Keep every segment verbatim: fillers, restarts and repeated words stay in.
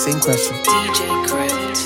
Same question. D J Crypt.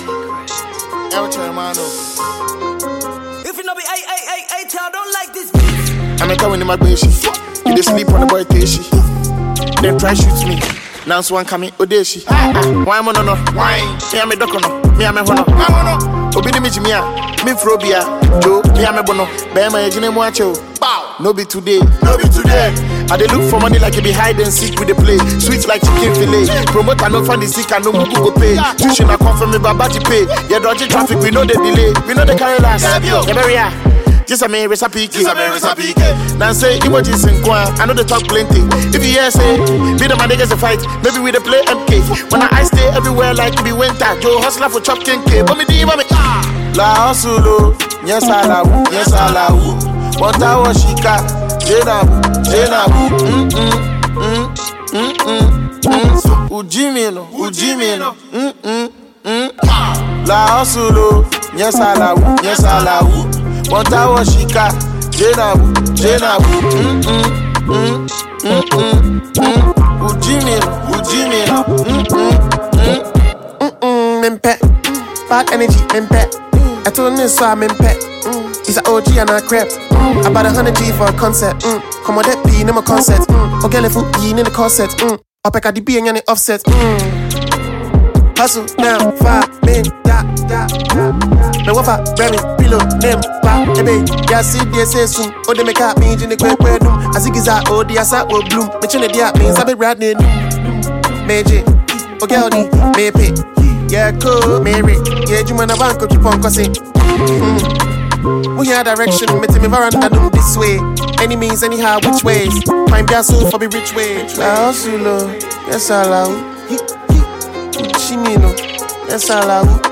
If you know be hey hey hey hey child don't like this beat. I'm a going in my baby. You dey sleep on the boy Teshi. Then try shoot me. Now one coming Odeshi. Why am I no no? Why? Me am a docono. Me am a hono. Obi ni mi jimia. Me frobia. Joe. Me am a bono. Be my ejine muacho. Bow. No be today. No be today. I dey look for money like you be hide and seek with the play. Sweet like chicken fillet. Promoter no find the sick and no mugu go pay. Tuition I come from me babaji pay. Yeah dodgy traffic we know the delay. We know the carry last. Yeah beria. Just a me recipe. Just a me recipe. Now say emojis in kwa. I know they talk plenty. If you hear say be the my niggas a fight. Maybe we dey play M K. When I stay everywhere like it be winter. Joe hustler for chop ten K. But me di but me ah. La hustle. Yes I la woo. Yes I la woo. Monta washika. Jena woo. Jena woo. Mm mm mm mm mm. Ujimino. Ujimino. Mm mm mm. La hustle. Yes I la woo. Yes I la woo. Monta washika, Jena woo, Jena woo, mm mm mm mm mm. Ujimino, Ujimino, mm mm mm mm. Mimpe, bad energy, mimpe. I told him so I'm mimpe. He's an O G and a crap. About a hundred G for a concert. Mm. Come on, that be in my concert. Mm. Okay, let's put in the concert. Mm. I'll pick at the B and the offset. Mm. Hustle now, five men, da da da. Me wafa, Remy, pillow, name, pa, ebe. Ya see they say soon. Oh, they make up me in the quick way doom. As it is a oh, the asa will bloom. Me chine dia means I be riding. Meji, okay, honey, me pay. Yeah, cool, Mary. Yeah, you man a bank keep on cussing. We have direction, me tell me veranda do this way. Any means, anyhow, which ways? Find their soul for be rich way. La hustle, yes I love. Chimino, yes I love.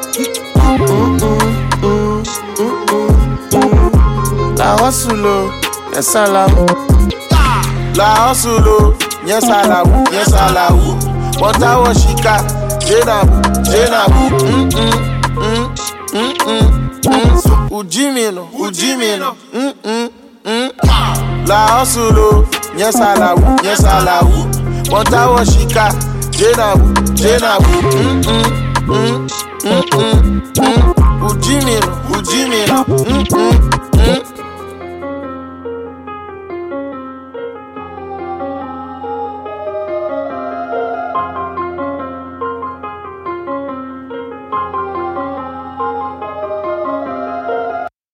La hustle, yes I love. La hustle, yes I love. Yes I love. Monta washika, Jena woo, Jena woo. Mm mm mm mm. Ujimino, Ujimino. Mm mm mm. La hustle, yes I love. Yes I love. Monta washika, Jena woo, Jena woo. Mm mm mm mm mm. Ujimino, Ujimino. Mm mm.